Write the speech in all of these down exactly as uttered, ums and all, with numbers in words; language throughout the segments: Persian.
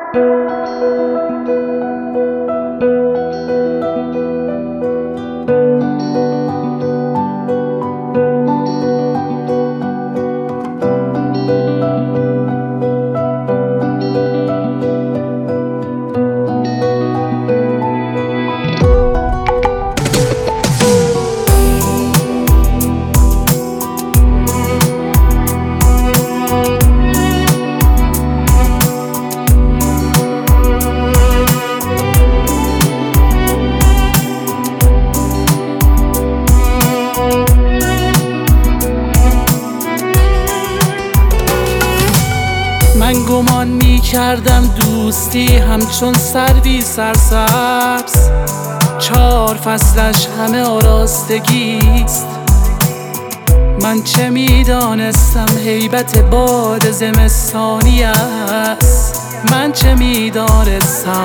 من گمان می کردم دوستی همچون سروی سرسبز، چهار فصلش همه آراستگیست. من چه می دانستم هیبت باد زمستانی است، من چه می دانستم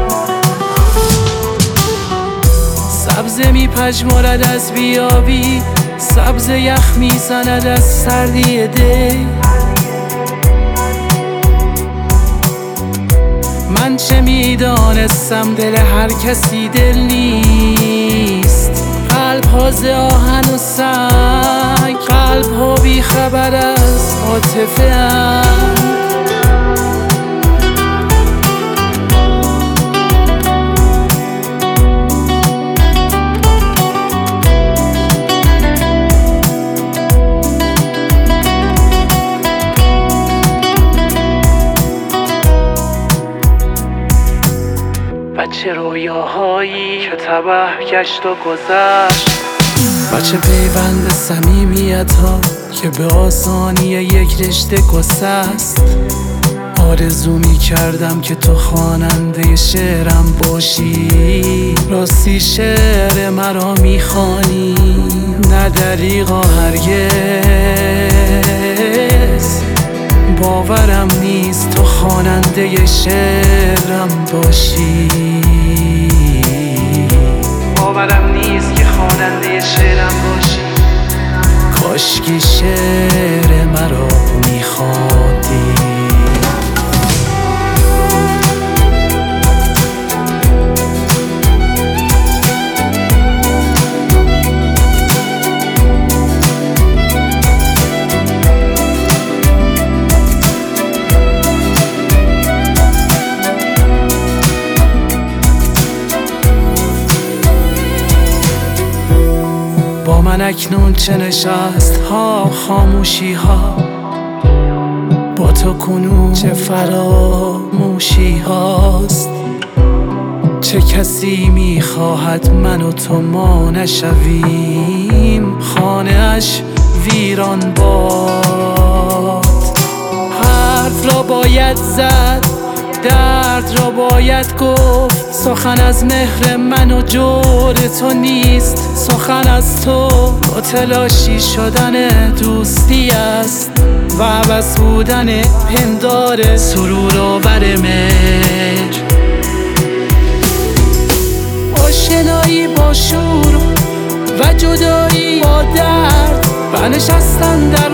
سبز می پژمرد از بیابی، سبز یخ می زند از سردی دی. من چه می دانستم دل هر کسی دل نیست، قلب ها ز آهن و سنگ، قلب ها بی خبر از عاطفه اند. بچه رویاهایی که تباه گشت و گذشت، بچه پیوند صمیمیت ها که به آسانی یک رشته گسست. آرزو می کردم که تو خواننده شعرم باشی، راستی شعر مرا می خوانی نه دریغا هرگز. باورم نیست تو خواننده شعرم باشی، باورم نیست که خواننده شعرم باشی. کاشکی شعر مرا میخواندی. با من اکنون چه نشست ها خاموشی ها، با تو کنون چه فراموشی هاست. چه کسی میخواهد من و تو ما نشویم، خانه اش ویران باد. حرف را باید زد، درد را باید گفت، سخن از مهر من و جور تو نیست. سخن از تو با تلاشی شدن دوستی است و عوض بودن پندار سرور آور مهر. آشنایی با شور و جدایی با درد و نشستن در